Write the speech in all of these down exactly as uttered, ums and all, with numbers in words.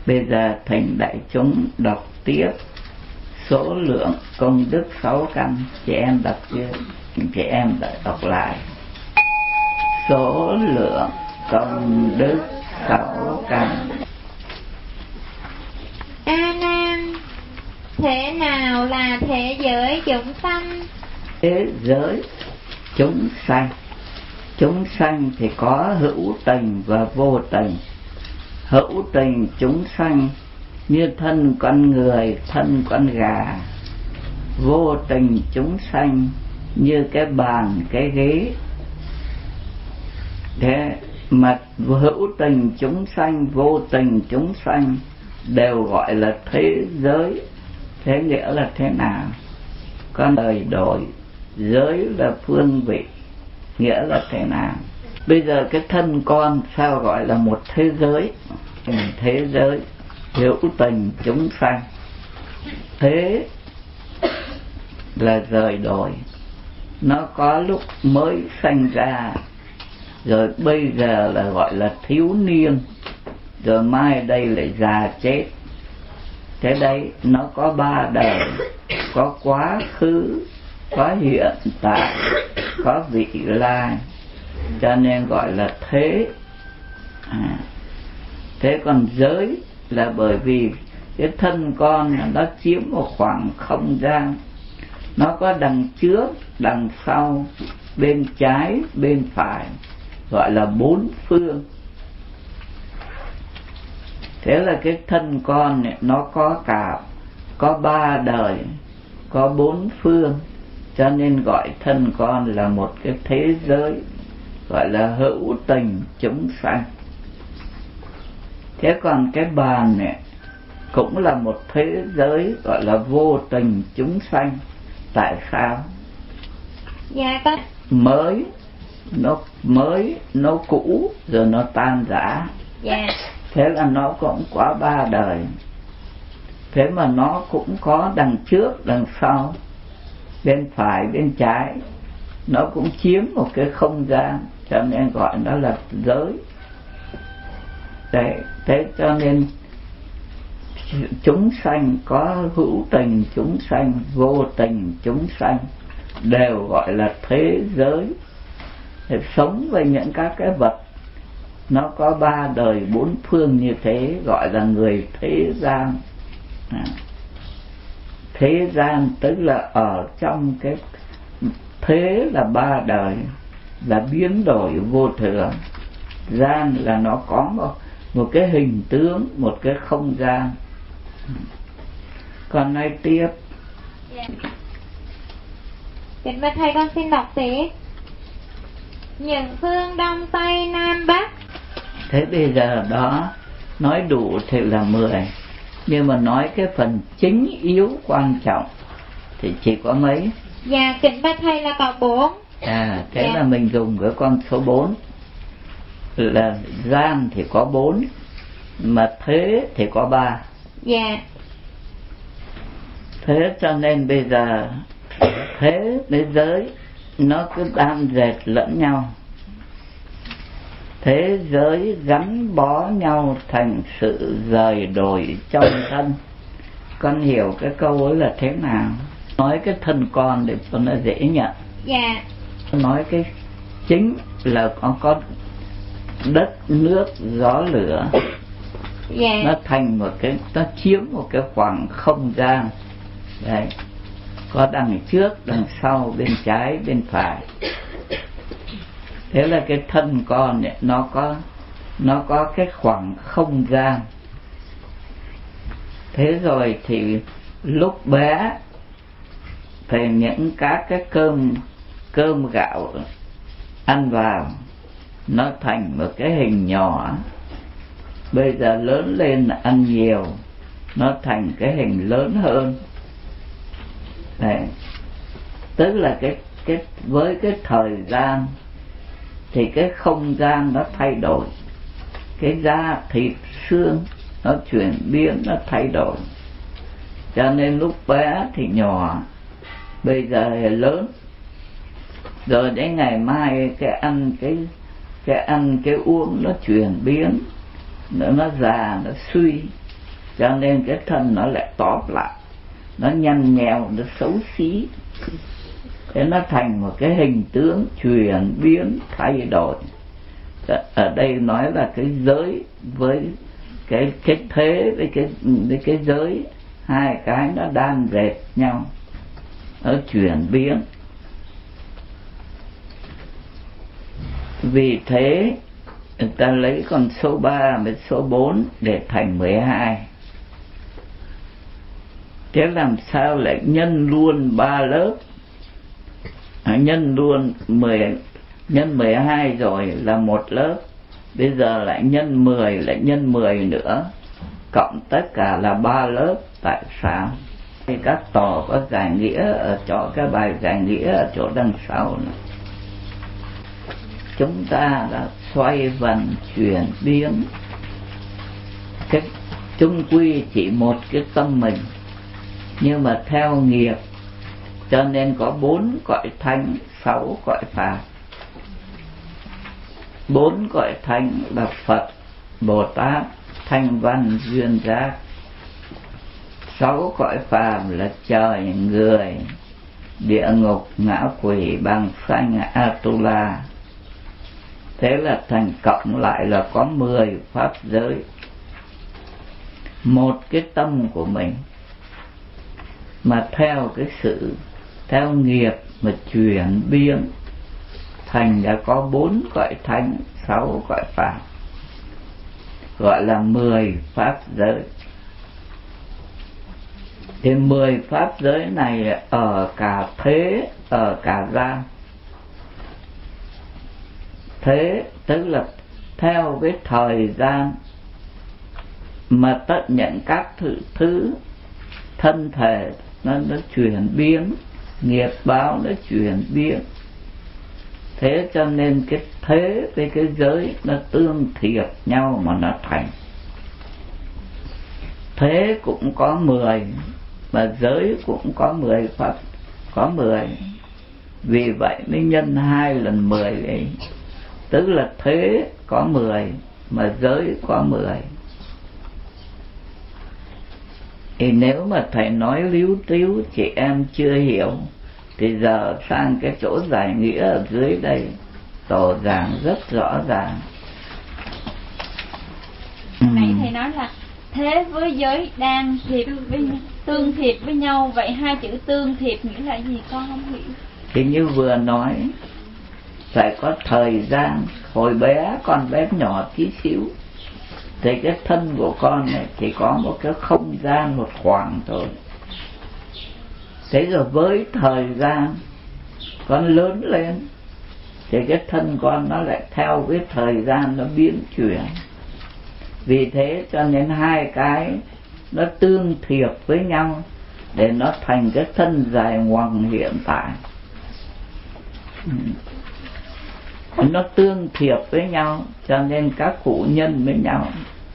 Bây giờ thỉnh đại chúng đọc tiếp số lượng công đức sáu căn. Chị em đọc chưa? Chị em đọc lại. Số lượng công đức sáu căn. A Nan, thế nào là thế giới chúng sanh? Thế giới chúng sanh, chúng sanh thì có hữu tình và vô tình. Hữu tình chúng sanh như thân con người, thân con gà. Vô tình chúng sanh như cái bàn, cái ghế. Thế mà hữu tình chúng sanh, vô tình chúng sanh đều gọi là thế giới. Thế nghĩa là thế nào? Con đời đổi, giới là phương vị, nghĩa là thế nào? Bây giờ cái thân con sao gọi là một thế giới? Thế giới hữu tình chúng sanh. Thế là rời đổi, nó có lúc mới sanh ra, rồi bây giờ là gọi là thiếu niên, rồi mai đây lại già chết. Thế đây nó có ba đời, có quá khứ, có hiện tại, có vị lai, cho nên gọi là thế. À, thế còn giới là bởi vì cái thân con nó chiếm một khoảng không gian, nó có đằng trước, đằng sau, bên trái, bên phải, gọi là bốn phương. Thế là cái thân con này, nó có cả có ba đời, có bốn phương, cho nên gọi thân con là một cái thế giới, gọi là hữu tình chúng sanh. Thế còn cái bàn này cũng là một thế giới, gọi là vô tình chúng sanh. Tại sao? Dạ con. Mới, nó mới, nó cũ, rồi nó tan rã. Dạ. Thế là nó cũng có ba đời. Thế mà nó cũng có đằng trước, đằng sau, bên phải, bên trái. Nó cũng chiếm một cái không gian, cho nên gọi nó là giới. Đấy, thế cho nên chúng sanh có hữu tình chúng sanh, vô tình chúng sanh đều gọi là thế giới. Để sống với những các cái vật nó có ba đời bốn phương như thế gọi là người thế gian. À, thế gian tức là ở trong cái thế là ba đời, là biến đổi vô thường. Gian là nó có một, một cái hình tướng, một cái không gian. Còn nói tiếp. Yeah. Kính bạch thầy, con xin đọc tiếp. Những phương đông tây nam bắc. Thế bây giờ đó nói đủ thì là mười, nhưng mà nói cái phần chính yếu quan trọng thì chỉ có mấy? Dạ kính bạch thầy là có bốn. À thế dạ. là mình dùng cái con số bốn. Là gian thì có bốn, mà thế thì có ba. Dạ. Thế cho nên bây giờ thế với giới nó cứ đan dệt lẫn nhau. Thế giới gắn bó nhau thành sự rời đổi trong thân. Con hiểu cái câu ấy là thế nào? Nói cái thân con để cho nó dễ nhận. Dạ. Nói cái chính là có, có đất, nước, gió, lửa. Dạ. Nó thành một cái, nó chiếm một cái khoảng không gian. Đấy. Có đằng trước, đằng sau, bên trái, bên phải. Thế là cái thân con này, nó có nó có cái khoảng không gian. Thế rồi thì lúc bé thì những các cái cơm cơm gạo ăn vào nó thành một cái hình nhỏ. Bây giờ lớn lên ăn nhiều, nó thành cái hình lớn hơn. Đấy. Tức là cái cái với cái thời gian thì cái không gian nó thay đổi, cái da thịt xương nó chuyển biến, nó thay đổi. Cho nên lúc bé thì nhỏ, bây giờ thì lớn. Rồi đến ngày mai cái ăn cái cái ăn cái uống nó chuyển biến, nó, nó già, nó suy. cho nên cái thân nó lại tóp lại, nó nhăn nhèo, nó xấu xí, thế nó thành một cái hình tướng chuyển biến thay đổi. Ở đây nói là cái giới với cái cái thế với cái với cái giới, hai cái nó đan dệt nhau, nó chuyển biến. Vì thế người ta lấy con số ba với số bốn để thành mười hai. Thế làm sao lại nhân luôn ba lớp, à, nhân luôn mười, nhân mười hai rồi là một lớp, bây giờ lại nhân mười, lại nhân mười nữa, cộng tất cả là ba lớp. Tại sao? Thì các tòa có giải nghĩa ở chỗ, cái bài giải nghĩa ở chỗ đằng sau này. Chúng ta đã xoay vần chuyển biến, cái chung quy chỉ một cái tâm mình, nhưng mà theo nghiệp cho nên có bốn cõi thánh, sáu cõi phàm. Bốn cõi thánh là Phật, Bồ Tát, Thanh Văn, Duyên Giác. Sáu cõi phàm là trời, người, địa ngục, ngã quỷ, bằng sanh, Atula. Thế là thành cộng lại là có mười pháp giới. Một cái tâm của mình mà theo cái sự, theo nghiệp mà chuyển biến thành đã có bốn cõi thánh, sáu cõi phàm, gọi là mười pháp giới. Thì mười pháp giới này ở cả thế, ở cả gian. Thế tức là theo cái thời gian mà tất nhận các thứ, thứ thân thể nó, nó chuyển biến, nghiệp báo nó chuyển biến. Thế cho nên cái thế với cái giới nó tương thiệp nhau mà nó thành. Thế cũng có mười, mà giới cũng có mười pháp, có mười. Vì vậy mới nhân hai lần mười ấy. Tức là thế có mười, mà giới có mười. Thì nếu mà thầy nói líu tíu chị em chưa hiểu, thì giờ sang cái chỗ giải nghĩa ở dưới đây, tổ giảng rất rõ ràng. Nãy thầy nói là thế với giới đang thiệp với tương thiệp với nhau, vậy hai chữ tương thiệp nghĩa là gì con không hiểu? Thì như vừa nói, phải có thời gian. Hồi bé, con bé nhỏ tí xíu, thì cái thân của con này chỉ có một cái không gian, một khoảng thôi. Thế rồi với thời gian con lớn lên thì cái thân con nó lại theo cái thời gian nó biến chuyển. Vì thế cho nên hai cái nó tương thiệp với nhau để nó thành cái thân dài ngoằng hiện tại. Nó tương thiệp với nhau cho nên các cụ nhân với nhau.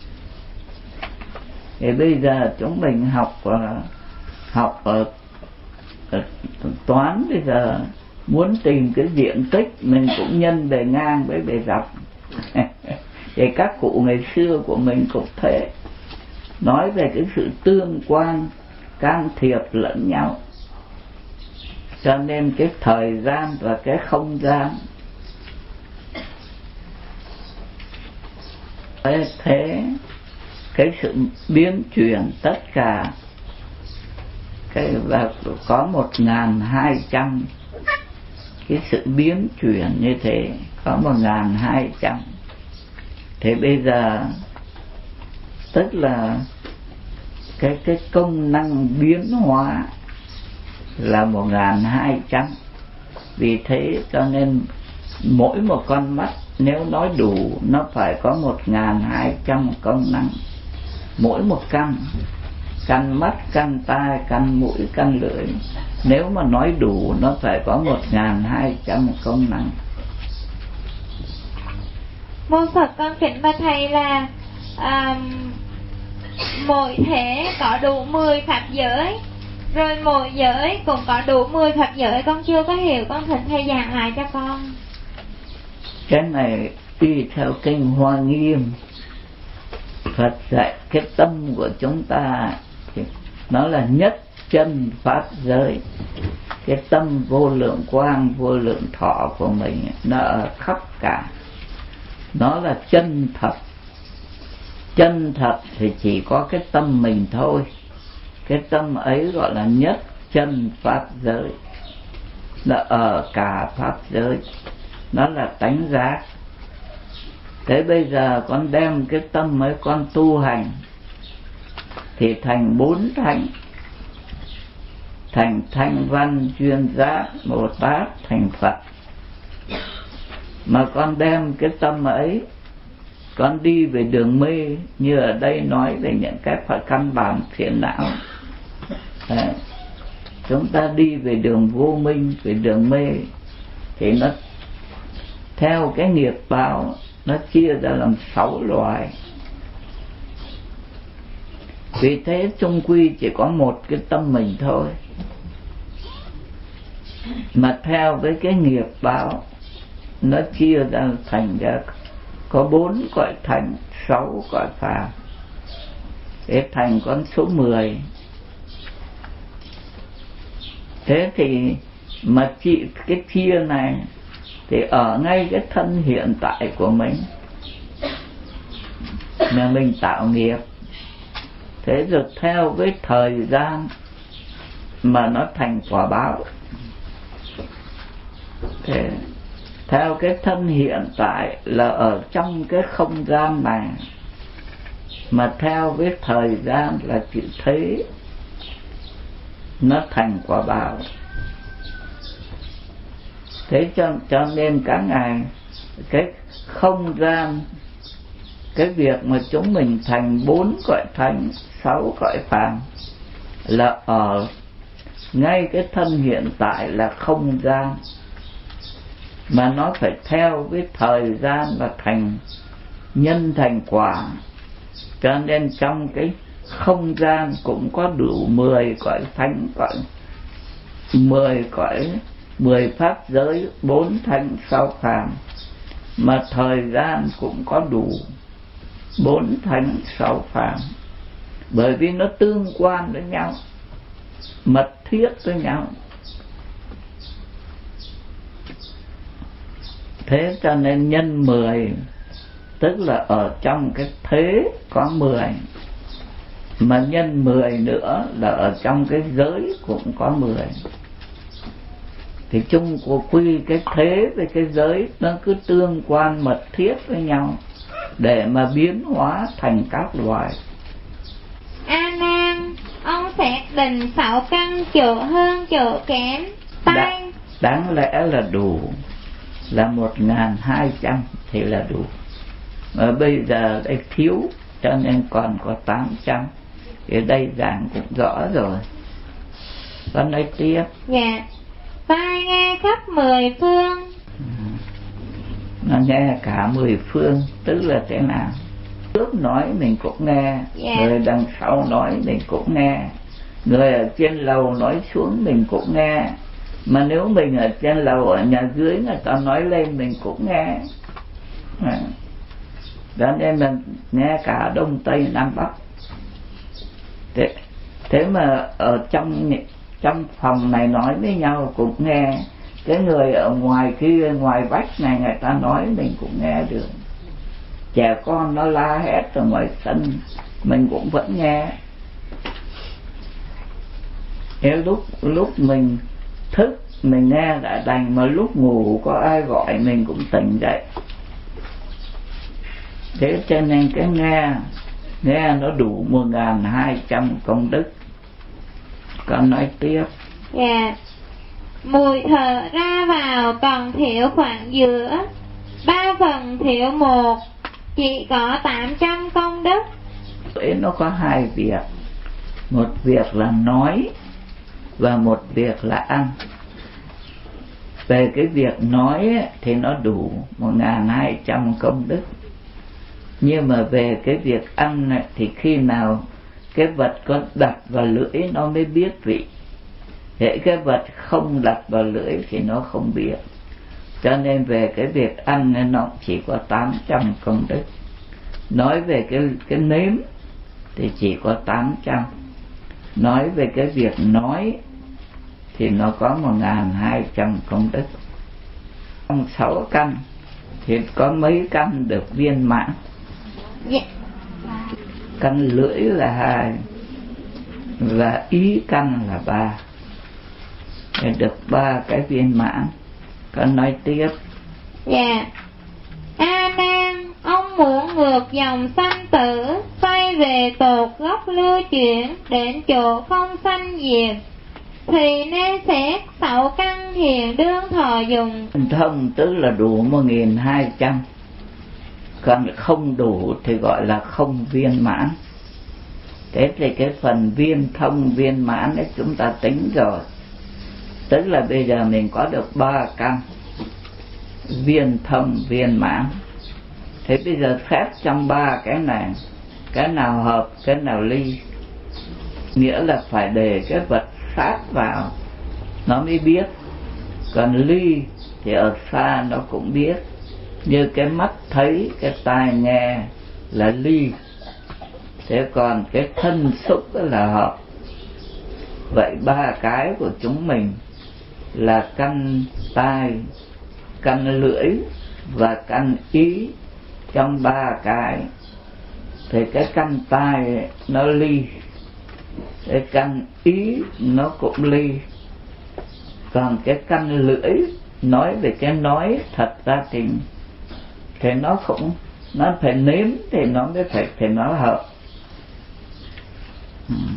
Thì bây giờ chúng mình học học ở, ở toán, bây giờ muốn tìm cái diện tích mình cũng nhân bề ngang với bề dọc. Thì các cụ ngày xưa của mình cũng thế, nói về cái sự tương quan can thiệp lẫn nhau. Cho nên cái thời gian và cái không gian thế, cái sự biến chuyển tất cả cái, và có một ngàn hai trăm cái sự biến chuyển như thế, có một ngàn hai trăm. Thế bây giờ tức là cái cái công năng biến hóa là một ngàn hai trăm. Vì thế cho nên mỗi một con mắt nếu nói đủ nó phải có một ngàn hai trăm công năng. Mỗi một căn, căn mắt, căn tai, căn mũi, căn lưỡi, nếu mà nói đủ nó phải có một ngàn hai trăm công năng. Mô Phật con kính bạch thầy là à, mỗi thể có đủ mười pháp giới, rồi mỗi giới cũng có đủ mười pháp giới. Con chưa có hiểu, con thỉnh thầy giảng lại cho con. Cái này tùy theo kinh Hoa Nghiêm, Phật dạy cái tâm của chúng ta thì nó là nhất chân pháp giới. Cái tâm vô lượng quang vô lượng thọ của mình nó ở khắp cả, nó là chân thật. Chân thật thì chỉ có cái tâm mình thôi. Cái tâm ấy gọi là nhất chân pháp giới, nó ở cả pháp giới, nó là tánh giác. Thế bây giờ con đem cái tâm ấy con tu hành thì thành bốn thánh, thành thanh văn chuyên giác Bồ Tát, thành Phật. Mà con đem cái tâm ấy con đi về đường mê, như ở đây nói về những cái phải căn bản phiền não. Đấy. Chúng ta đi về đường vô minh, về đường mê thì nó theo cái nghiệp báo, nó chia ra làm sáu loại. Vì thế chung quy chỉ có một cái tâm mình thôi, mà theo với cái nghiệp báo nó chia ra thành ra có bốn cõi thành, sáu cõi phàm, để thành con số mười. Thế thì mà chị cái chia này thì ở ngay cái thân hiện tại của mình mà mình tạo nghiệp. Thế rồi theo với thời gian mà nó thành quả báo. Thế theo cái thân hiện tại là ở trong cái không gian này, mà theo với thời gian là chữ thế, nó thành quả báo. Thế cho, cho nên các ngài cái không gian, cái việc mà chúng mình thành bốn cõi thánh, sáu cõi phàm là ở ngay cái thân hiện tại là không gian, mà nó phải theo với thời gian là thành nhân thành quả. Cho nên trong cái không gian cũng có đủ mười cõi thánh, cõi mười cõi, mười pháp giới, bốn thánh sáu phàm, mà thời gian cũng có đủ bốn thánh sáu phàm, bởi vì nó tương quan với nhau, mật thiết với nhau. Thế cho nên nhân mười, tức là ở trong cái thế có mười, mà nhân mười nữa là ở trong cái giới cũng có mười. Thì chung của quy cái thế với cái giới nó cứ tương quan mật thiết với nhau để mà biến hóa thành các loài. A Nan, ông xác định sáu căn chỗ hơn chỗ kém tay. Đã, đáng lẽ là đủ, là một ngàn hai trăm thì là đủ. Mà bây giờ đây thiếu, cho nên còn có tám trăm. Thì đây giảng cũng rõ rồi. Con nói tiếp. Dạ. Tai nghe khắp mười phương. Nó nghe cả mười phương, tức là thế nào? Trước nói mình cũng nghe, yeah. Người đằng sau nói mình cũng nghe, người ở trên lầu nói xuống mình cũng nghe. Mà nếu mình ở trên lầu, ở nhà dưới người ta nói lên mình cũng nghe. Đó nên mình nghe cả Đông Tây Nam Bắc. Thế, thế mà ở trong trong phòng này nói với nhau cũng nghe. Cái người ở ngoài kia, ngoài vách này người ta nói mình cũng nghe được. Trẻ con nó la hét ở ngoài sân mình cũng vẫn nghe. Nếu lúc lúc mình thức mình nghe đã đành, mà lúc ngủ có ai gọi mình cũng tỉnh dậy. Thế cho nên cái nghe nghe nó đủ một ngàn hai trăm công đức. Con nói tiếp. Dạ. Yeah. Mùi thở ra vào còn thiếu khoảng giữa, ba phần thiếu một, chỉ có tám trăm công đức. Nó có hai việc. Một việc là nói và một việc là ăn. Về cái việc nói thì nó đủ một ngàn hai trăm công đức. Nhưng mà về cái việc ăn này, thì khi nào cái vật có đặt vào lưỡi nó mới biết vị. Hễ cái vật không đặt vào lưỡi thì nó không biết. Cho nên về cái việc ăn nó chỉ có tám trăm công đức. Nói về cái cái nếm thì chỉ có tám trăm. Nói về cái việc nói thì nó có một nghìn hai trăm công đức. Trong sáu căn thì có mấy căn được viên mãn? Dạ. Căn lưỡi là hai và ý căn là ba, để được ba cái viên mãn. Con nói tiếp. Dạ. A Nan, ông muốn ngược dòng sanh tử, quay về tột gốc lưu chuyển, đến chỗ không sanh diệt, thì nên xét sáu căn hiện đương thọ dùng. Thông tức là đủ một nghìn hai trăm, còn không đủ thì gọi là không viên mãn. Thế thì cái phần viên thông viên mãn đấy chúng ta tính rồi. Tức là bây giờ mình có được ba căn viên thông viên mãn. Thế bây giờ xét trong ba cái này, cái nào hợp, cái nào ly. Nghĩa là phải để cái vật sát vào nó mới biết. Còn ly thì ở xa nó cũng biết. Như cái mắt thấy, cái tai nghe là ly. Thế còn cái thân xúc là hợp. Vậy ba cái của chúng mình là căn tai, căn lưỡi và căn ý. Trong ba cái thì cái căn tai nó ly, cái căn ý nó cũng ly. Còn cái căn lưỡi nói về cái nói thật ra thì thì nó cũng nó phải nếm thì nó mới phải thì nó hợp. Hmm.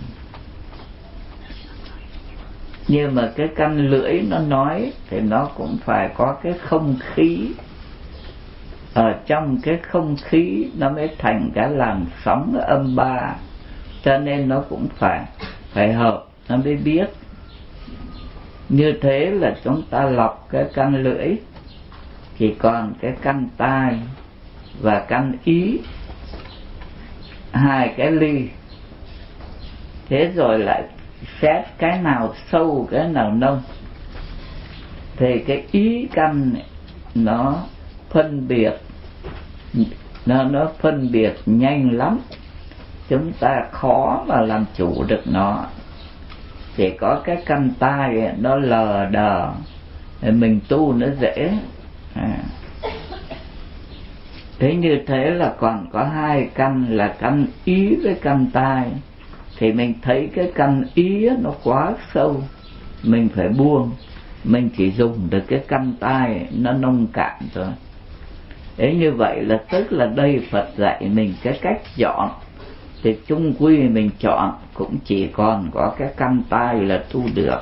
Nhưng mà cái căn lưỡi nó nói thì nó cũng phải có cái không khí. Ở trong cái không khí nó mới thành cái làn sóng âm ba, cho nên nó cũng phải phải hợp nó mới biết. Như thế là chúng ta lọc cái căn lưỡi, chỉ còn cái căn tai và căn ý, hai cái ly. Thế rồi lại xét cái nào sâu cái nào nông. Thì cái ý căn này, nó phân biệt nó nó phân biệt nhanh lắm, chúng ta khó mà làm chủ được nó. Chỉ có cái căn tai nó lờ đờ, mình tu nó dễ. À. Thế như thế là còn có hai căn là căn ý với căn tai. Thì mình thấy cái căn ý nó quá sâu, mình phải buông. Mình chỉ dùng được cái căn tai nó nông cạn thôi. Thế như vậy là tức là đây Phật dạy mình cái cách chọn. Thì chung quy mình chọn cũng chỉ còn có cái căn tai là tu được.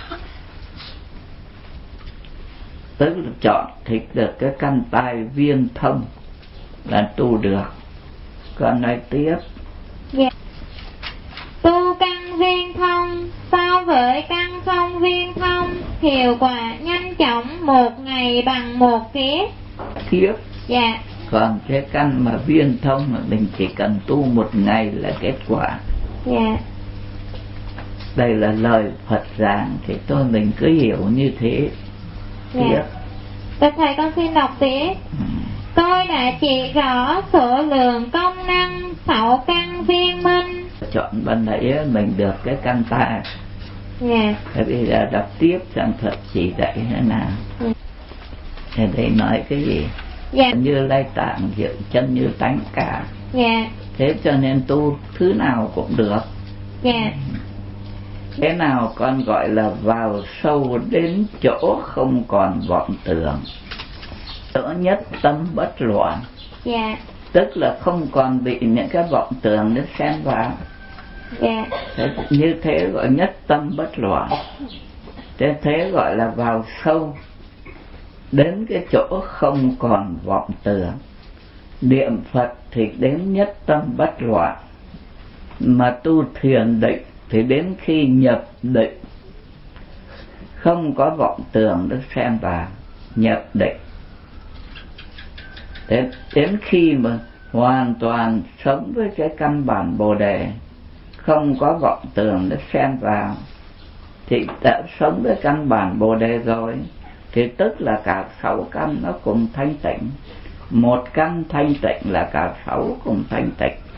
Tức là chọn thì được cái căn tai viên thông là tu được. Còn nói tiếp. Yeah. Tu căn viên thông so với căn không viên thông, hiệu quả nhanh chóng, một ngày bằng một kiếp. Kiếp. Dạ. Còn cái căn mà viên thông mà mình chỉ cần tu một ngày là kết quả. Dạ. Đây là lời Phật giảng thì tôi mình cứ hiểu như thế. Dạ. Tiếp. Tôi thầy con xin đọc tiếp. Ừ. Tôi đã chỉ rõ số lượng công năng sáu căn viên minh. Chọn ban nãy mình được cái căn tai. Dạ. Thế bây giờ đọc tiếp xem Phật chỉ dạy thế nào. Ừ. Thế đây nói cái gì? Dạ. Như Lai Tạng hiện chân như tánh cả. Dạ. Thế cho nên tu thứ nào cũng được. Dạ. Thế nào con gọi là vào sâu đến chỗ không còn vọng tưởng, chỗ nhất tâm bất loạn. Dạ. Tức là không còn bị những cái vọng tưởng nó xen vào. Dạ. Thế, như thế gọi nhất tâm bất loạn. Thế thế gọi là vào sâu đến cái chỗ không còn vọng tưởng. Niệm Phật thì đến nhất tâm bất loạn. Mà tu thiền định thì đến khi nhập định, không có vọng tưởng nó xen vào, nhập định. Đến, đến khi mà hoàn toàn sống với cái căn bản Bồ Đề, không có vọng tưởng nó xen vào, thì đã sống với căn bản Bồ Đề rồi, thì tức là cả sáu căn nó cùng thanh tịnh. một căn thanh tịnh là cả sáu cùng thanh tịnh.